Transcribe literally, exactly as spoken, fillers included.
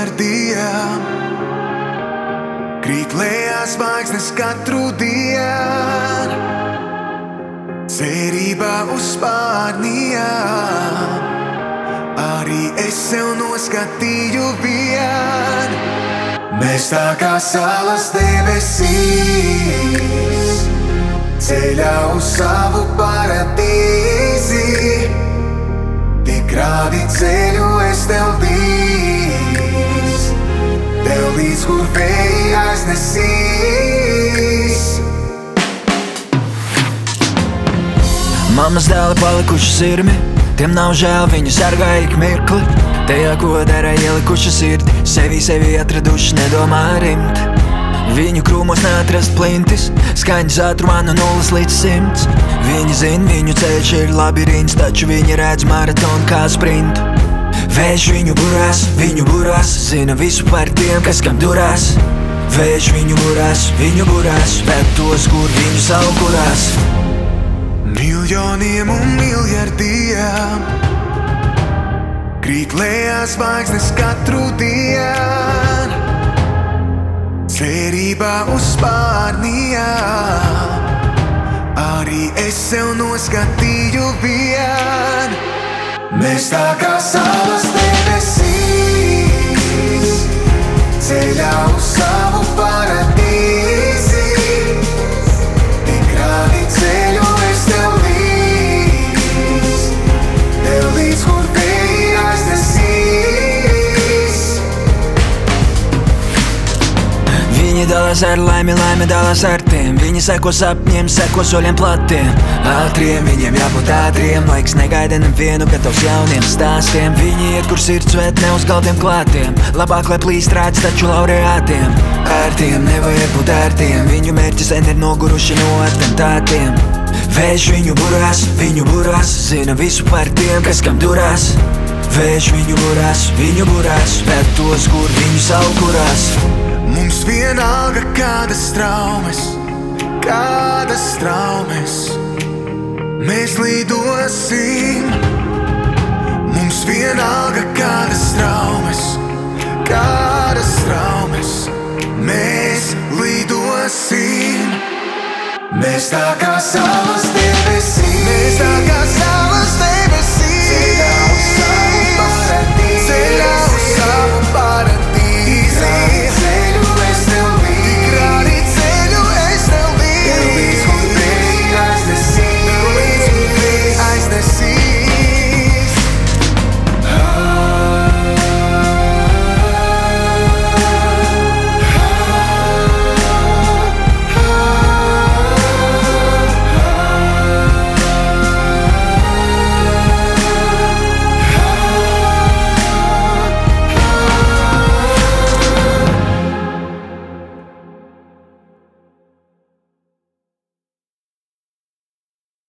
miljardiem. Krīt lejās zvaigznes katru dienu, cerībā uz spārniem. Arī es sev noskatīju vien. Mēs tā kā salas debesīs, ceļā uz savu paradīzi. Tik rādi ceļu es tev dīs, tev līdz, kur vēji aiznesīs. Mammas dēli palikuši sirmi, tiem nav žēl, viņu sargā ik mirkli. Tajā, ko dara, ielikuši sirdi, sevi sevi atraduši, nedomā rimt. Viņu krūmos neatrast plintis, skaņas ātrumā no nulles līdz simts. Viņi zin, viņu ceļš ir labirints, taču viņi redz maratonu kā sprintu. Vējš viņu burās, viņu burās, zina visu par tiem, kas kam durās. Vējš viņu burās, viņu burās, ved tos, kur viņu saukurās. Miljoniem un miljardiem krīt lejās zvaigznes katru dienu, cerībā uz spārniem. Arī es sev noskatīju vien. Mēs tā kā salas debesīs, ceļā uz savu paradīzi. Tik rādi ceļu es tev līdz, tev līdz, kur vēji aiznesīs. Viņi dalās ar laimi, laimi dalās ar tiem. Viņi seko sapņiem, seko soļiem platiem. Ātriem, viņiem jābūt ātriem, laiks negaida nevienu gatavs jauniem stāstiem. Viņi iet, kur sirds ved, ne uz galdiem klātiem. Labāk, lai plīst rāds, taču laureātiem. Ārtiem, nevajag būt ārtiem, viņu mērķis sen ir noguruši no atentātiem. Vējš viņu burās, viņu burās, zina visu par tiem, kas kam durās. Vējš viņu burās, viņu burās, ved tos, kur viņu saukurās. Mums vienalga kādas traumas, kādas traumas, mēs lidosim. Mums vienalga kādas traumas, kādas traumas, mēs lidosim. Mēs tā kā sāp